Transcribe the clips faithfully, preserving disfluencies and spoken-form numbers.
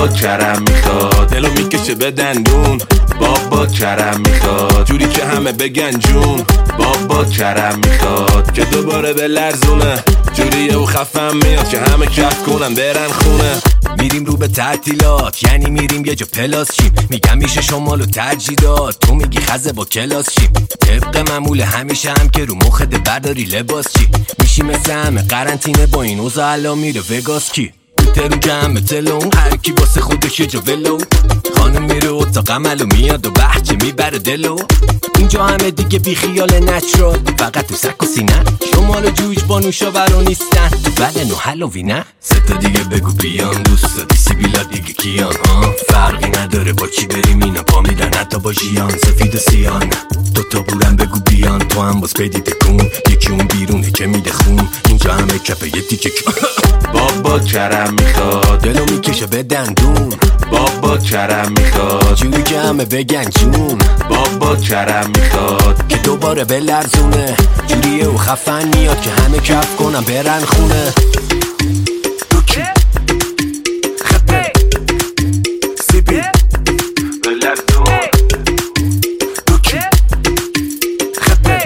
بابا کرم میخواد، دلو میکشه به دندون. بابا کرم میخواد، جوری که همه بگن جون. بابا کرم میخواد که دوباره به لرزونه، جوریه و خفم میاد که همه کف کنن برن خونه. میریم رو به تعطیلات، یعنی میریم یه جا پلاس چیم. میگم میشه شمال و ترجیدات، تو میگی خزه با کلاس چیم. طبق معمول همیشه هم که رو مخت برداری لباس چی. میشی مثل همه قرنطینه با این اوزا الان میره وگاس کی. ترون جمع تلون هر کی واسه خودش یه جا ولو. خانم میره اتاق عمل و میاد و بحچه میبره دلو. اینجا همه دیگه بی خیال نچرال، فقط تو سک و سینه. شمال و جویج با نوشاورا نیستن، تو بدن و حلوی نه. سه تا دیگه بگو بیان، دوست داری سیبیلا دیگه کیان ها. فرقی نداره با چی بریم اینا پا میدن، حتی با ژیان سفید و سیان. دوتا بورن بگو بیان، تو هم باز پیدی تکون. یکی اون بیرونه که میده خون، اینجا همه کپه یه تیکه. بابا کرم میخواد، دلو میکشه به دندون. بابا کرم میخواد، جوری که همه بگن جون. بابا کرم میخواد که دوباره به لرزونه، جوریه و خفن میاد که همه کف کنن برن خونه. دوکی خپه سیپی به لرزون. دوکی خپه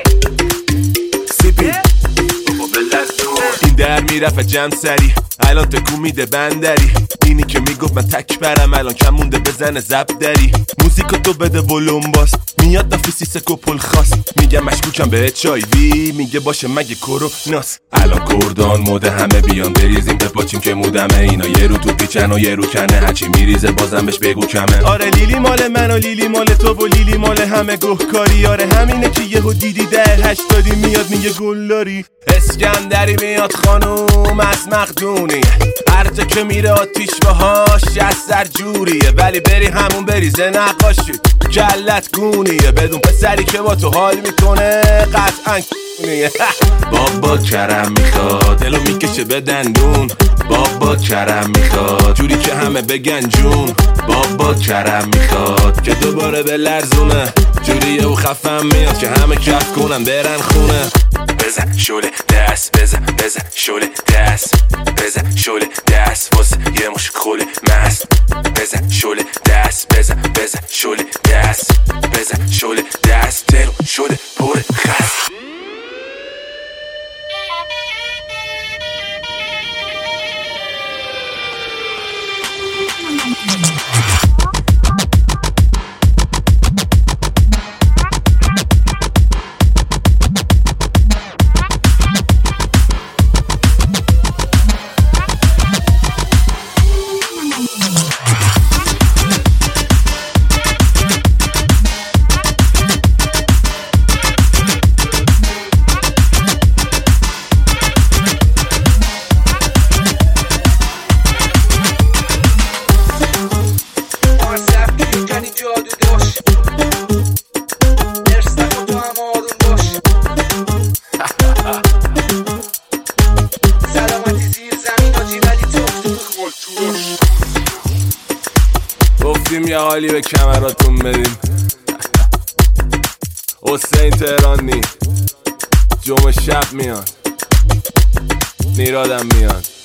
سیپی بابا به لرزون. این در میرفت جمع سری، الان تکون میده بندری. اینی که میگفت من تک برم، الان کم مونده بزنه زب دری. موزیکو تو بده ولوم باس، میاد دافی سیسک و پل خاص. میگم مشکوکم به اچ آی وی، میگه باشه مگه کروناس. الان کردان موده همه بیان بریزیم بپاچیم که مودمه. اینا یه رو تو پیچن و یه رو کنه، هرچی میریزه بازم بهش بگو کمه. آره لیلی مال من و لیلی مال تو و لیلی مال همه گهکاری. آره همینه که یهو دیدی ده هشتادی میاد میگه گلاری. اسکندری میاد خانوم از مقدونی، هر جا که میره آتیش باهاش از سر جوریه. ولی بری همون بریزه نقاشی کلت گونیه، بدون پسری که با تو حال میکنه قطعا کونیه. بابا کرم میخواد، دلو میکشه به دندون. بابا کرم میخواد، جوری که همه بگن جون. بابا کرم میخواد که دوباره به لرزونه، جوریه و خفم میاد که همه کف کنن برن خونه. بزن شوله دست، بزن بزن شوله دست، بزن شوله دست واسه یه مش خوله مست. بزن شوله دست، بزن بزن شوله دست، بزن شوله دست، دلو شوله پر خست. گفتیم یه حالی به کمراتون بدیم. حسین تهرانی جمعه شب میاد، نیرادم میاد.